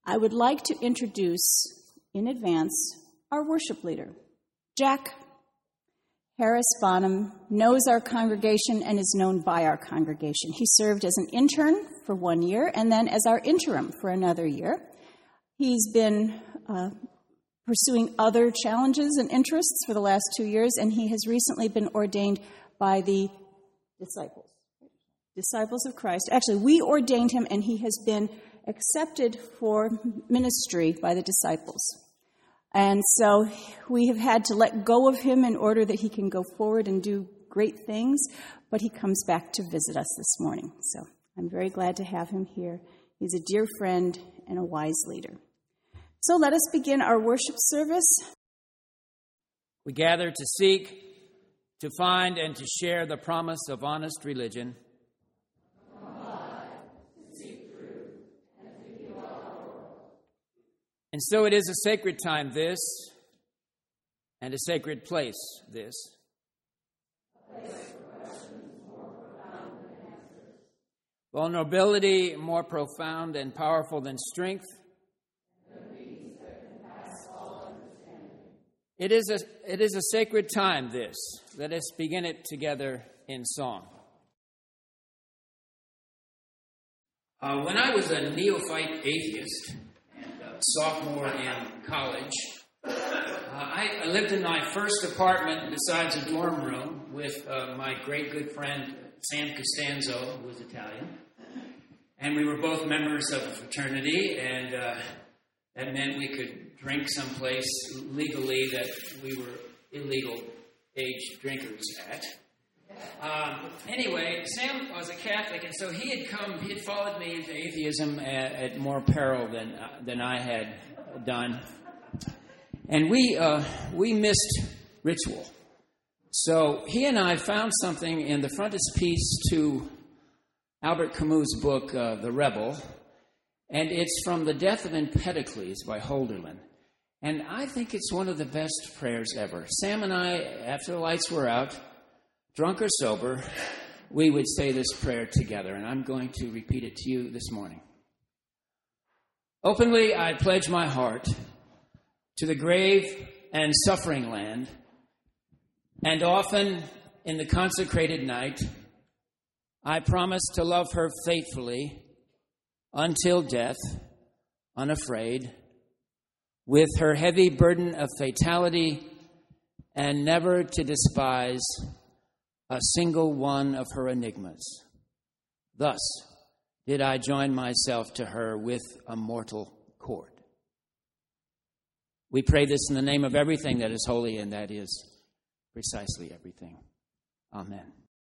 I would like to introduce in advance our worship leader. Jack Harris Bonham knows our congregation and is known by our congregation. He served as an intern for 1 year and then as our interim for another year. He's been pursuing other challenges and interests for the last 2 years, and he has recently been ordained by the Disciples of Christ. Actually, we ordained him, and he has been accepted for ministry by the disciples. And so we have had to let go of him in order that he can go forward and do great things, but he comes back to visit us this morning. So I'm very glad to have him here. He's a dear friend and a wise leader. So let us begin our worship service. We gather to seek, to find, and to share the promise of honest religion. And so it is a sacred time, this, and a sacred place, this. A place for questions more profound than answers. Vulnerability more profound and powerful than strength. It is a sacred time, this. Let us begin it together in song. When I was a neophyte atheist and a sophomore in college, I lived in my first apartment besides a dorm room with my great good friend Sam Costanzo, who was Italian. And we were both members of a fraternity, and that meant we could drink someplace legally that we were illegal age drinkers at. Anyway, Sam was a Catholic, and so he had followed me into atheism at more peril than I had done. And we missed ritual. So he and I found something in the frontispiece to Albert Camus' book, The Rebel, and it's from The Death of Empedocles by Holderlin. And I think it's one of the best prayers ever. Sam and I, after the lights were out, drunk or sober, we would say this prayer together, and I'm going to repeat it to you this morning. Openly, I pledge my heart to the grave and suffering land, and often in the consecrated night, I promise to love her faithfully until death, unafraid, with her heavy burden of fatality, and never to despise a single one of her enigmas. Thus did I join myself to her with a mortal cord. We pray this in the name of everything that is holy, and that is precisely everything. Amen.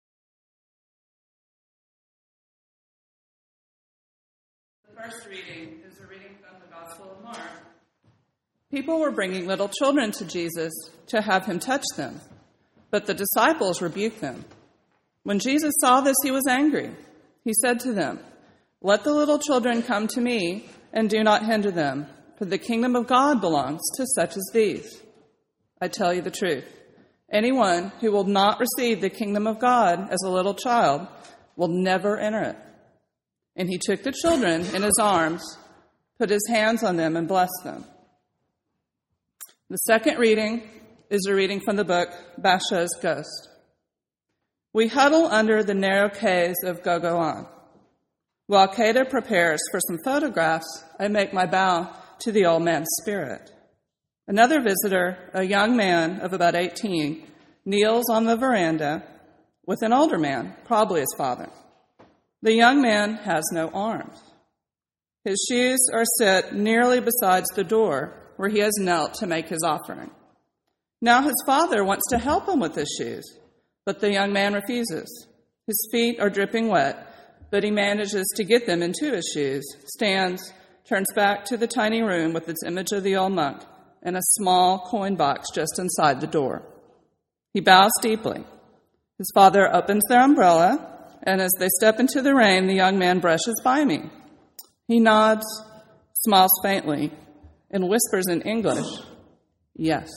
The first reading is a reading from the Gospel of Mark. People were bringing little children to Jesus to have him touch them, but the disciples rebuked them. When Jesus saw this, he was angry. He said to them, "Let the little children come to me, and do not hinder them, for the kingdom of God belongs to such as these. I tell you the truth. Anyone who will not receive the kingdom of God as a little child will never enter it." And he took the children in his arms, put his hands on them, and blessed them. The second reading is a reading from the book Basha's Ghost. We huddle under the narrow caves of Gogoan. While Kada prepares for some photographs, I make my bow to the old man's spirit. Another visitor, a young man of about 18, kneels on the veranda with an older man, probably his father. The young man has no arms. His shoes are set nearly beside the door where he has knelt to make his offering. Now his father wants to help him with his shoes, but the young man refuses. His feet are dripping wet, but he manages to get them into his shoes, stands, turns back to the tiny room with its image of the old monk and a small coin box just inside the door. He bows deeply. His father opens their umbrella, and as they step into the rain, the young man brushes by me. He nods, smiles faintly, and whispers in English, "Yes."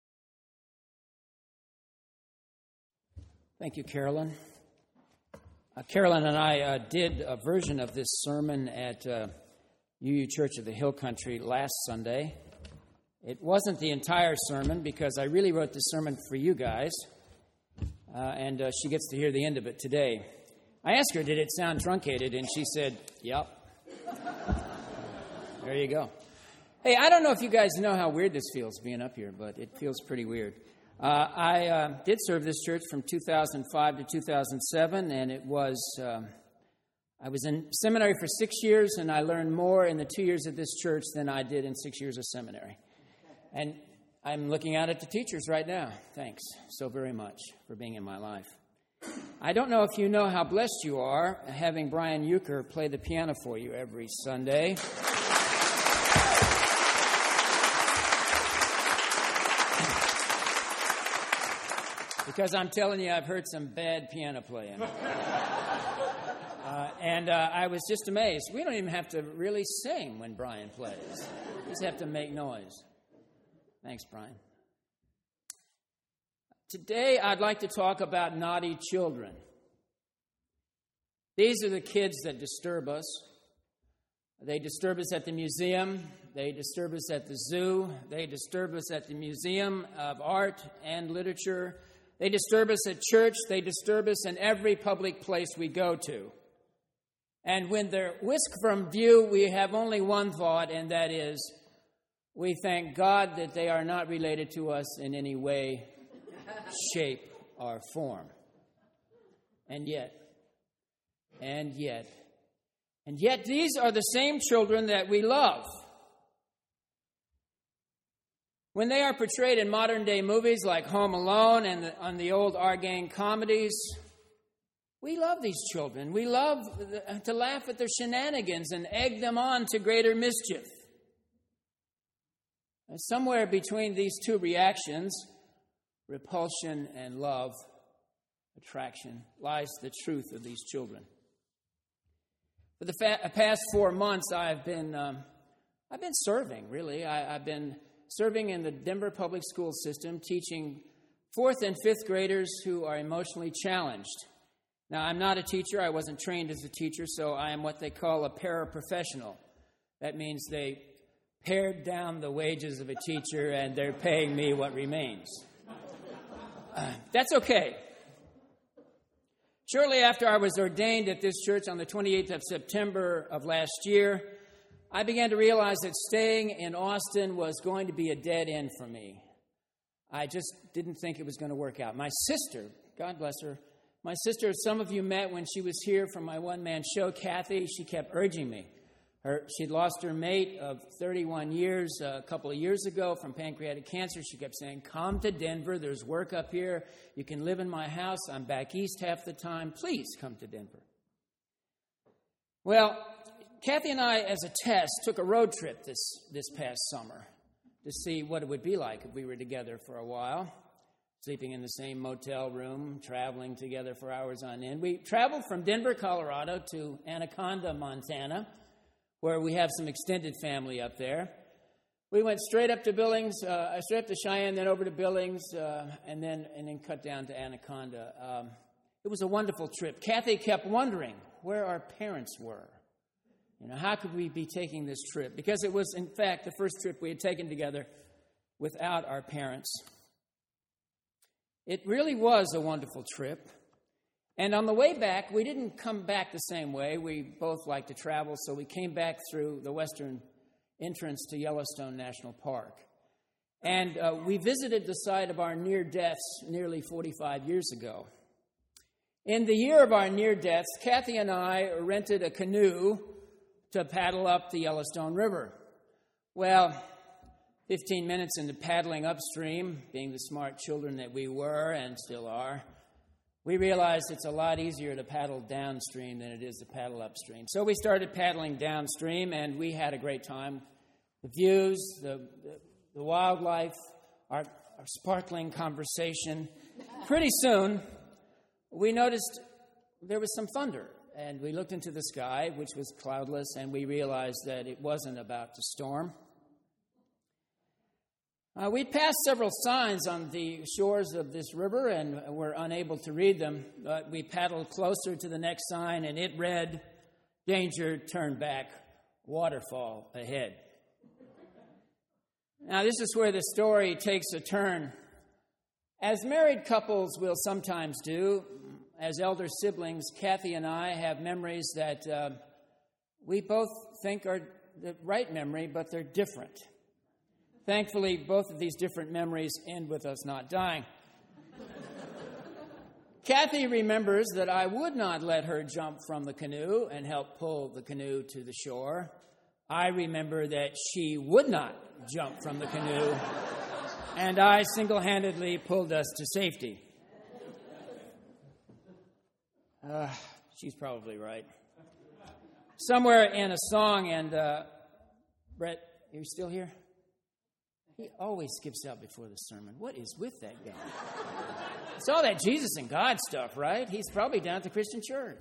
Thank you, Carolyn. Carolyn and I did a version of this sermon at UU Church of the Hill Country last Sunday. It wasn't the entire sermon because I really wrote the sermon for you guys, and she gets to hear the end of it today. I asked her, did it sound truncated? And she said, yep. There you go. Hey, I don't know if you guys know how weird this feels being up here, but it feels pretty weird. I did serve this church from 2005 to 2007, and it was... I was in seminary for 6 years, and I learned more in the 2 years of this church than I did in 6 years of seminary. And I'm looking out at the teachers right now. Thanks so very much for being in my life. I don't know if you know how blessed you are having Brian Euchre play the piano for you every Sunday. Because I'm telling you, I've heard some bad piano playing. And I was just amazed. We don't even have to really sing when Brian plays. We just have to make noise. Thanks, Brian. Today, I'd like to talk about naughty children. These are the kids that disturb us. They disturb us at the museum. They disturb us at the zoo. They disturb us at the Museum of Art and Literature. They disturb us at church. They disturb us in every public place we go to. And when they're whisked from view, we have only one thought, and that is, we thank God that they are not related to us in any way, shape, or form. And yet, these are the same children that we love. When they are portrayed in modern-day movies like Home Alone and on the old Our Gang comedies, we love these children. We love to laugh at their shenanigans and egg them on to greater mischief. And somewhere between these two reactions, repulsion and love, attraction, lies the truth of these children. For the past 4 months, I've been serving, really. I've been serving in the Denver public school system, teaching 4th and 5th graders who are emotionally challenged. Now, I'm not a teacher. I wasn't trained as a teacher, so I am what they call a paraprofessional. That means they pared down the wages of a teacher, and they're paying me what remains. That's okay. Shortly after I was ordained at this church on the 28th of September of last year, I began to realize that staying in Austin was going to be a dead end for me. I just didn't think it was going to work out. My sister, God bless her, my sister, some of you met when she was here from my one-man show, Kathy. She kept urging me. She'd lost her mate of 31 years a couple of years ago from pancreatic cancer. She kept saying, come to Denver. There's work up here. You can live in my house. I'm back east half the time. Please come to Denver. Well, Kathy and I, as a test, took a road trip this past summer to see what it would be like if we were together for a while, sleeping in the same motel room, traveling together for hours on end. We traveled from Denver, Colorado to Anaconda, Montana, where we have some extended family up there. We went straight up to Billings, straight up to Cheyenne, then over to Billings, and then cut down to Anaconda. It was a wonderful trip. Kathy kept wondering where our parents were. You know, how could we be taking this trip? Because it was, in fact, the first trip we had taken together without our parents. It really was a wonderful trip. And on the way back, we didn't come back the same way. We both like to travel, so we came back through the western entrance to Yellowstone National Park. And we visited the site of our near deaths nearly 45 years ago. In the year of our near deaths, Kathy and I rented a canoe to paddle up the Yellowstone River. Well, 15 minutes into paddling upstream, being the smart children that we were and still are, we realized it's a lot easier to paddle downstream than it is to paddle upstream. So we started paddling downstream, and we had a great time. The views, the wildlife, our sparkling conversation. Pretty soon, we noticed there was some thunder, and we looked into the sky, which was cloudless, and we realized that it wasn't about to storm. We'd passed several signs on the shores of this river and were unable to read them, but we paddled closer to the next sign, and it read, "Danger, turn back, waterfall ahead. Now, this is where the story takes a turn. As married couples will sometimes do, as elder siblings, Kathy and I have memories that we both think are the right memory, but they're different. Thankfully, both of these different memories end with us not dying. Kathy remembers that I would not let her jump from the canoe and help pull the canoe to the shore. I remember that she would not jump from the canoe, and I single-handedly pulled us to safety. She's probably right. Somewhere in a song, and Brett, are you still here? He always skips out before the sermon. What is with that guy? It's all that Jesus and God stuff, right? He's probably down at the Christian church.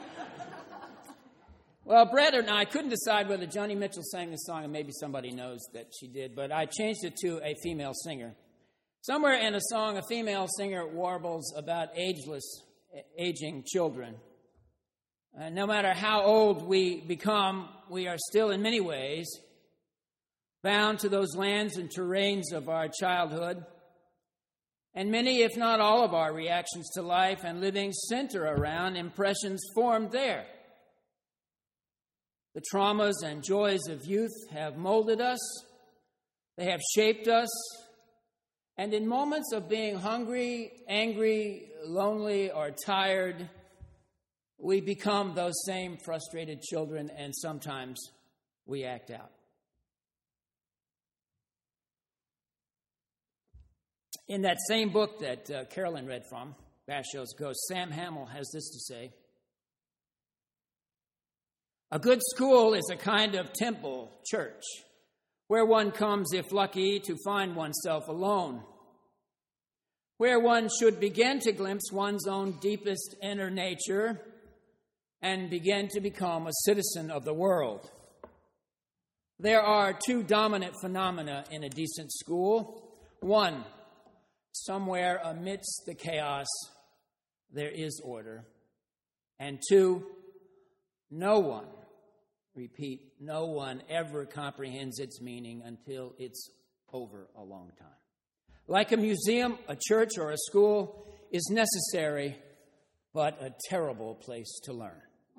Well, Brett and I couldn't decide whether Joni Mitchell sang this song, and maybe somebody knows that she did, but I changed it to a female singer. Somewhere in a song, a female singer warbles about aging children. No matter how old we become, we are still in many ways bound to those lands and terrains of our childhood. And many, if not all, of our reactions to life and living center around impressions formed there. The traumas and joys of youth have molded us. They have shaped us. And in moments of being hungry, angry, lonely, or tired, we become those same frustrated children, and sometimes we act out. In that same book that Carolyn read from, Bashow's Ghost, Sam Hamill has this to say: a good school is a kind of temple church where one comes, if lucky, to find oneself alone, where one should begin to glimpse one's own deepest inner nature and begin to become a citizen of the world. There are two dominant phenomena in a decent school. One, somewhere amidst the chaos, there is order. And two, no one, repeat, no one ever comprehends its meaning until it's over a long time. Like a museum, a church, or a school is necessary, but a terrible place to learn.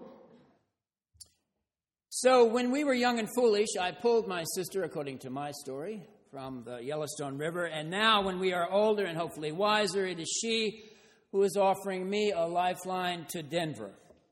So when we were young and foolish, I pulled my sister, according to my story, from the Yellowstone River. And now when we are older and hopefully wiser, it is she who is offering me a lifeline to Denver.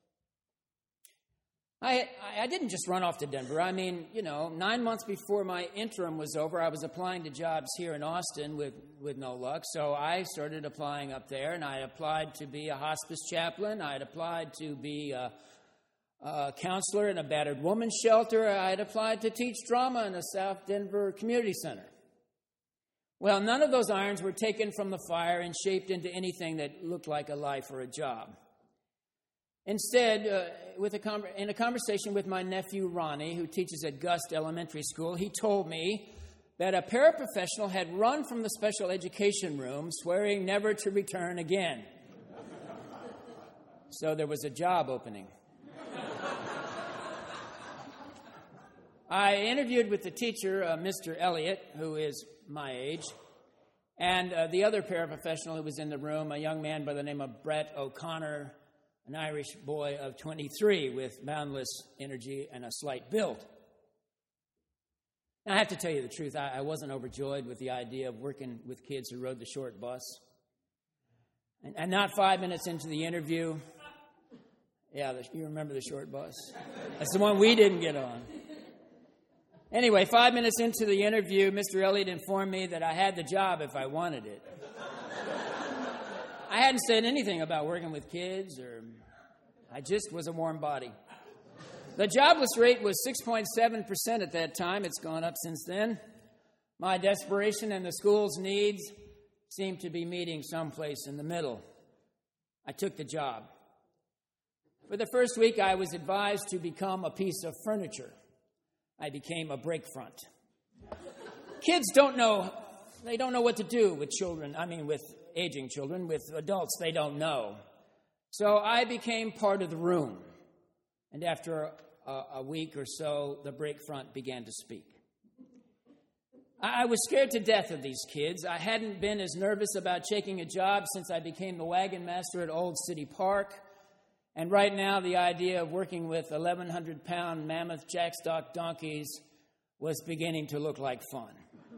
I didn't just run off to Denver. 9 months before my interim was over, I was applying to jobs here in Austin with no luck. So I started applying up there, and I applied to be a hospice chaplain. I had applied to be a counselor in a battered woman's shelter. I had applied to teach drama in a South Denver community center. Well, none of those irons were taken from the fire and shaped into anything that looked like a life or a job. Instead, in a conversation with my nephew Ronnie, who teaches at Gust Elementary School, he told me that a paraprofessional had run from the special education room, swearing never to return again. So there was a job opening. I interviewed with the teacher, Mr. Elliott, who is my age, and the other paraprofessional who was in the room, a young man by the name of Brett O'Connor, an Irish boy of 23 with boundless energy and a slight build. Now, I have to tell you the truth, I wasn't overjoyed with the idea of working with kids who rode the short bus. And not 5 minutes into the interview, you remember the short bus? That's the one we didn't get on. Anyway, 5 minutes into the interview, Mr. Elliott informed me that I had the job if I wanted it. I hadn't said anything about working with kids, or I just was a warm body. The jobless rate was 6.7% at that time. It's gone up since then. My desperation and the school's needs seemed to be meeting someplace in the middle. I took the job. For the first week, I was advised to become a piece of furniture. I became a break front. Kids don't know what to do with children. With aging children, with adults they don't know. So I became part of the room. And after a week or so, the break front began to speak. I was scared to death of these kids. I hadn't been as nervous about taking a job since I became the wagon master at Old City Park. And right now, the idea of working with 1,100-pound mammoth jackstock donkeys was beginning to look like fun.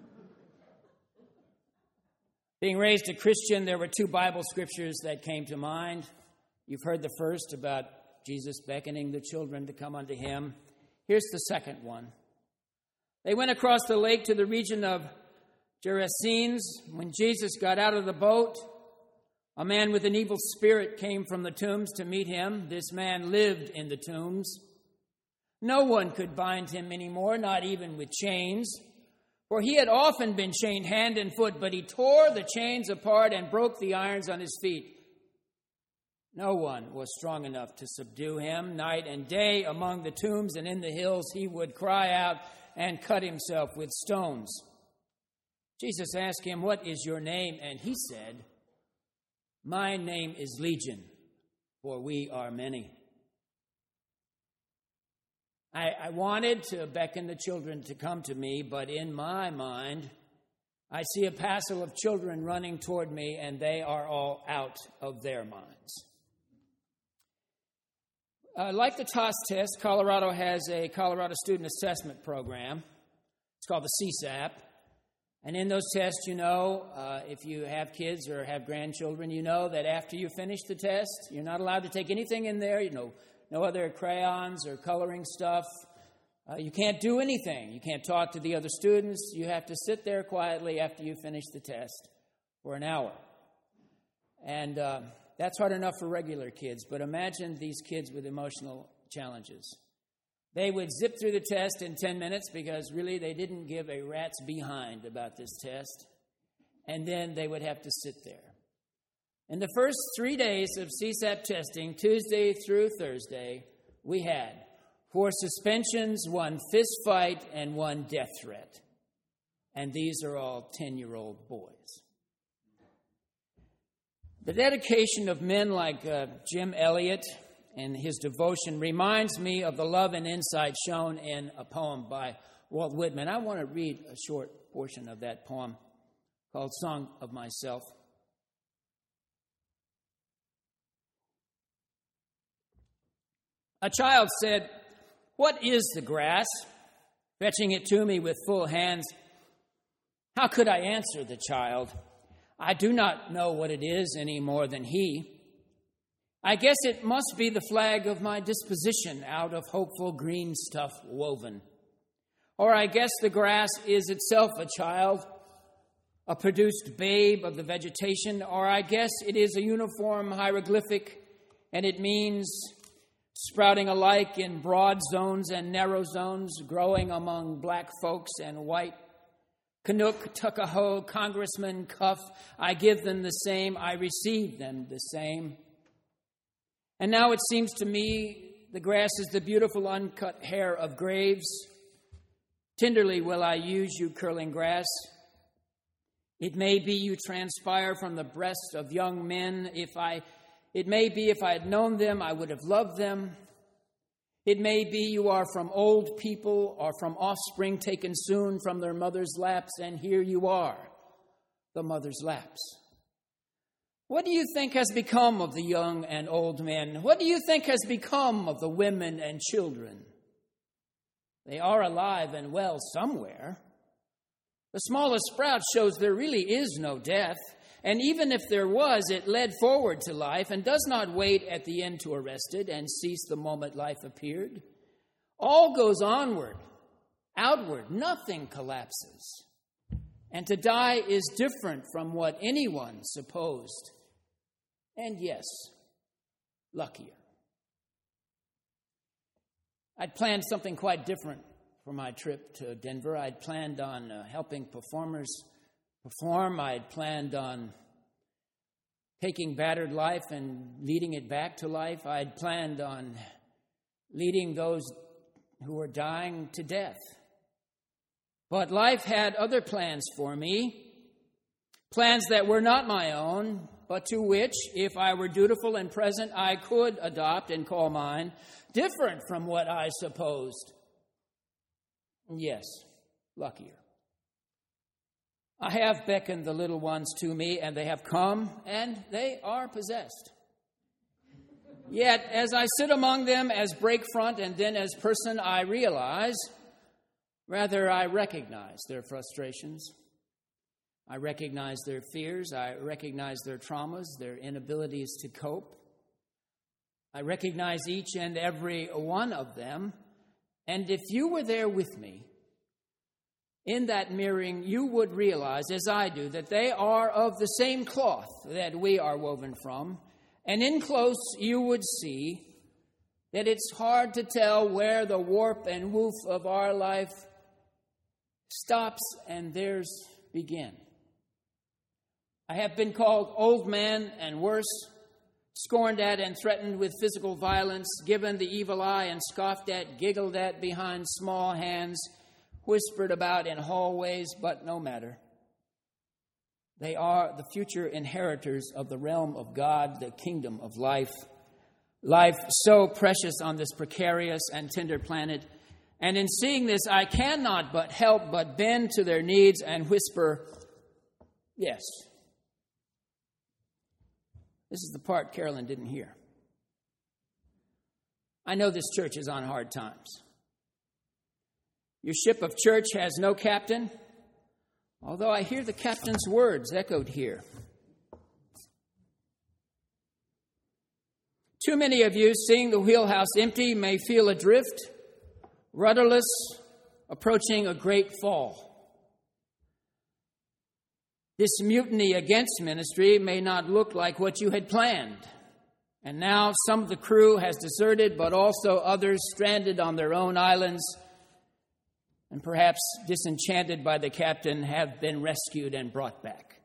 Being raised a Christian, there were two Bible scriptures that came to mind. You've heard the first about Jesus beckoning the children to come unto him. Here's the second one. They went across the lake to the region of Gerasenes. When Jesus got out of the boat, a man with an evil spirit came from the tombs to meet him. This man lived in the tombs. No one could bind him anymore, not even with chains, for he had often been chained hand and foot, but he tore the chains apart and broke the irons on his feet. No one was strong enough to subdue him. Night and day among the tombs and in the hills he would cry out and cut himself with stones. Jesus asked him, "What is your name?" And he said, "My name is Legion, for we are many." I wanted to beckon the children to come to me, but in my mind, I see a passel of children running toward me, and they are all out of their minds. Like the TOS test, Colorado has a Colorado Student Assessment Program. It's called the CSAP. And in those tests, if you have kids or have grandchildren, you know that after you finish the test, you're not allowed to take anything in there. No other crayons or coloring stuff. You can't do anything. You can't talk to the other students. You have to sit there quietly after you finish the test for an hour. And that's hard enough for regular kids, but imagine these kids with emotional challenges. They would zip through the test in 10 minutes because really they didn't give a rat's behind about this test, and then they would have to sit there. In the first 3 days of CSAP testing, Tuesday through Thursday, we had 4 suspensions, 1 fist fight, and 1 death threat. And these are all 10-year-old boys. The dedication of men like Jim Elliot and his devotion reminds me of the love and insight shown in a poem by Walt Whitman. I want to read a short portion of that poem called Song of Myself. A child said, "What is the grass?" Fetching it to me with full hands. How could I answer the child? I do not know what it is any more than he. I guess it must be the flag of my disposition, out of hopeful green stuff woven. Or I guess the grass is itself a child, a produced babe of the vegetation. Or I guess it is a uniform hieroglyphic, and it means sprouting alike in broad zones and narrow zones, growing among black folks and white. Canuck, Tuckahoe, Congressman, Cuff, I give them the same, I receive them the same. And now it seems to me the grass is the beautiful uncut hair of graves. Tenderly will I use you, curling grass. It may be you transpire from the breast of young men. It may be if I had known them, I would have loved them. It may be you are from old people or from offspring taken soon from their mother's laps, and here you are, the mother's laps. What do you think has become of the young and old men? What do you think has become of the women and children? They are alive and well somewhere. The smallest sprout shows there really is no death. And even if there was, it led forward to life and does not wait at the end to arrest it and cease the moment life appeared. All goes onward, outward, nothing collapses. And to die is different from what anyone supposed. And yes, luckier. I'd planned something quite different for my trip to Denver. I'd planned on helping performers perform. I'd planned on taking battered life and leading it back to life. I'd planned on leading those who were dying to death. But life had other plans for me, plans that were not my own, but to which, if I were dutiful and present, I could adopt and call mine, different from what I supposed. Yes, luckier. I have beckoned the little ones to me, and they have come, and they are possessed. Yet, as I sit among them as breakfront and then as person, I realize, rather I recognize their frustrations. I recognize their fears. I recognize their traumas, their inabilities to cope. I recognize each and every one of them. And if you were there with me, in that mirroring, you would realize, as I do, that they are of the same cloth that we are woven from. And in close, you would see that it's hard to tell where the warp and woof of our life stops and theirs begin. I have been called old man and worse, scorned at and threatened with physical violence, given the evil eye and scoffed at, giggled at behind small hands, whispered about in hallways, but no matter. They are the future inheritors of the realm of God, the kingdom of life. Life so precious on this precarious and tender planet. And in seeing this, I cannot but help but bend to their needs and whisper, yes. This is the part Carolyn didn't hear. I know this church is on hard times. Your ship of church has no captain, although I hear the captain's words echoed here. Too many of you, seeing the wheelhouse empty, may feel adrift, rudderless, approaching a great fall. This mutiny against ministry may not look like what you had planned. And now some of the crew has deserted, but also others stranded on their own islands and perhaps disenchanted by the captain have been rescued and brought back.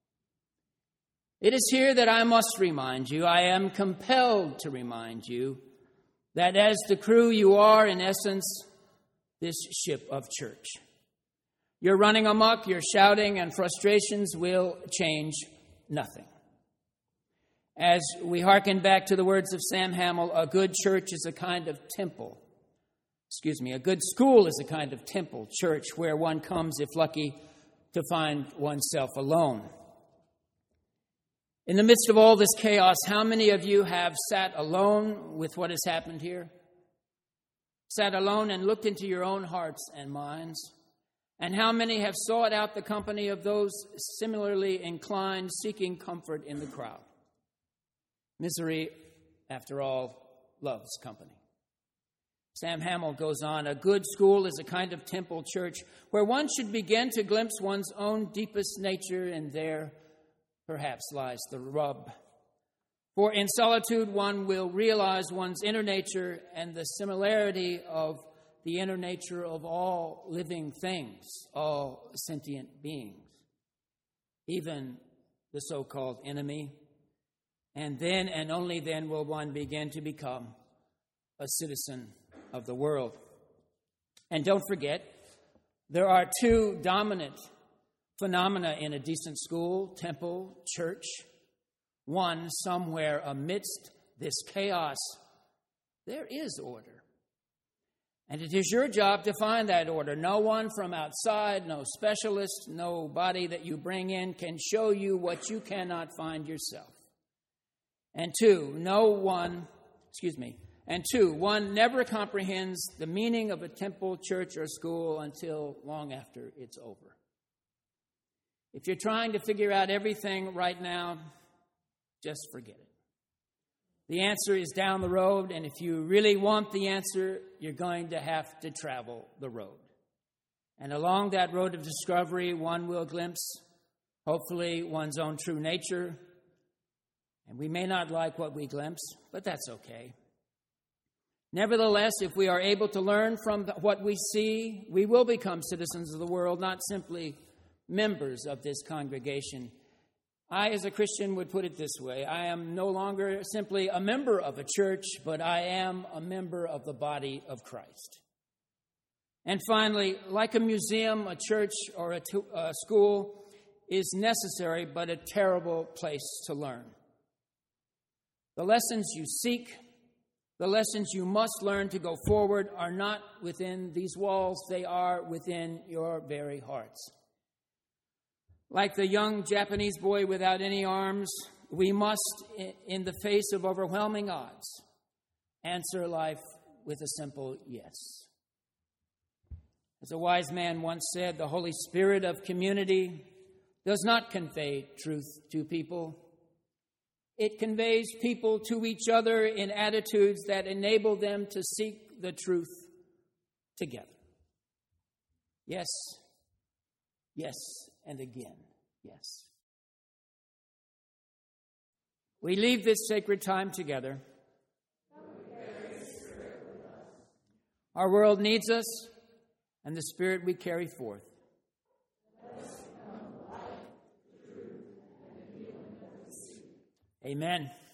It is here that I must remind you, I am compelled to remind you, that as the crew you are, in essence, this ship of church. You're running amok, you're shouting, and frustrations will change nothing. As we hearken back to the words of Sam Hamill, a good church is a kind of temple. A good school is a kind of temple, church, where one comes, if lucky, to find oneself alone. In the midst of all this chaos, how many of you have sat alone with what has happened here? Sat alone and looked into your own hearts and minds? And how many have sought out the company of those similarly inclined, seeking comfort in the crowd? Misery, after all, loves company. Sam Hamill goes on, a good school is a kind of temple church where one should begin to glimpse one's own deepest nature, and there perhaps lies the rub. For in solitude one will realize one's inner nature and the similarity of the inner nature of all living things, all sentient beings, even the so-called enemy. And then and only then will one begin to become a citizen of the world. And don't forget, there are two dominant phenomena in a decent school, temple, church. One, somewhere amidst this chaos, there is order. And it is your job to find that order. No one from outside, no specialist, nobody that you bring in can show you what you cannot find yourself. And two, one never comprehends the meaning of a temple, church, or school until long after it's over. If you're trying to figure out everything right now, just forget it. The answer is down the road, and if you really want the answer, you're going to have to travel the road. And along that road of discovery, one will glimpse, hopefully, one's own true nature. And we may not like what we glimpse, but that's okay. Nevertheless, if we are able to learn from what we see, we will become citizens of the world, not simply members of this congregation. I, as a Christian, would put it this way. I am no longer simply a member of a church, but I am a member of the body of Christ. And finally, like a museum, a church, or a school, is necessary, but a terrible place to learn. The lessons you seek, the lessons you must learn to go forward are not within these walls. They are within your very hearts. Like the young Japanese boy without any arms, we must, in the face of overwhelming odds, answer life with a simple yes. As a wise man once said, the Holy Spirit of community does not convey truth to people. It conveys people to each other in attitudes that enable them to seek the truth together. Yes, yes, and again, yes. We leave this sacred time together. Our world needs us, and the Spirit we carry forth. Amen.